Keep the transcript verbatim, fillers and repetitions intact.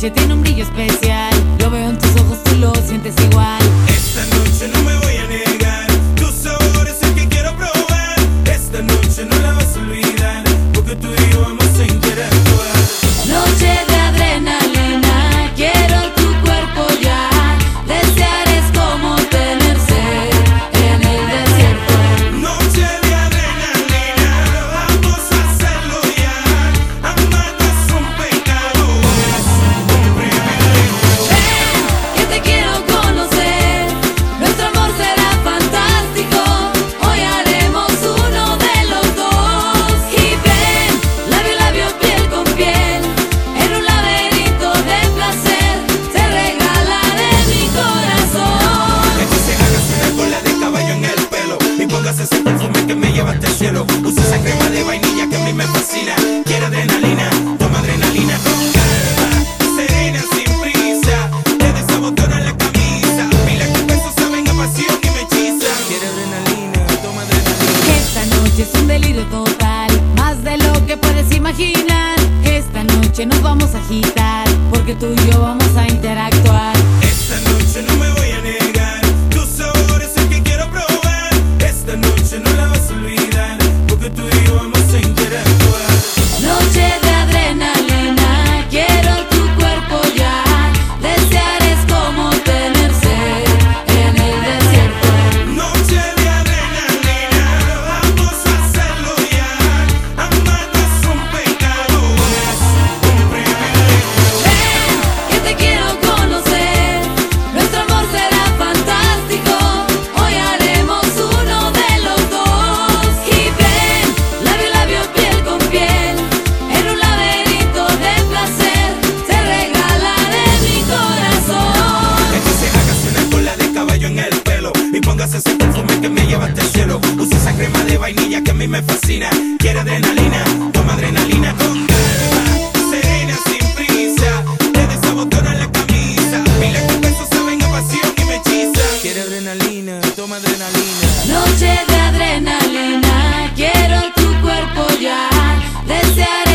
noche tiene un brillo especial. Lo veo en tus ojos, tú lo sientes igual. Esta noche no me voy a negar, tu sabor es el que quiero probar. Esta noche no la vas a olvidar, porque tú y yo vamos a interactuar. Noche de adrenalina, quiero tu cuerpo ya. Desear es como tener sed en el desierto. Noche de adrenalina, vamos a hacerlo ya. Amarte es un pecado, es un privilegio. Ven, que te quiero conocer, nuestro amor será fantástico. Hoy haremos uno de los dos. Y ven, labio a labio, piel con piel, en un laberinto de placer, se regalaré mi corazón. Entonces hágase una cola de caballo en el pelo y póngase ese perfume que me lleva hasta el cielo. Usa esa crema de vainilla que a mí me fascina. Quiere adrenalina, toma adrenalina con calma, serena, sin prisa. Te desabotona la camisa, miles de besos saben a pasión y me hechizan. Quiere adrenalina, toma adrenalina. Esta noche es un delirio total, más de lo que puedes imaginar. Esta noche nos vamos a agitar, porque tú y yo vamos a interactuar. Esta noche no me voy a negar, tu sabor es el que quiero probar. Esta noche no la vas a olvidar, porque tú y yo vamos a interactuar. Noche de adrenalina, quiero tu cuerpo ya. Desear es como tener sed en el desierto. Noche de adrenalina, vamos a hacerlo ya. Amarte es un pecado, es un privilegio. Ven, que te quiero conocer, nuestro amor será fantástico. Hoy haremos uno de los dos. Y ven, labio a labio, piel con piel, en un laberinto de placer, se regalaré mi corazón. Entonces hágase una cola de caballo en el pelo y póngase ese perfume que me lleva hasta el cielo. Usa esa crema de vainilla que a mí me fascina. Quiere adrenalina, toma adrenalina con calma, serena, sin prisa. Te desabotona la camisa, miles de besos saben a pasión y me hechizan. Quiere adrenalina, toma adrenalina. Noche de adrenalina, quiero tu cuerpo ya. Desear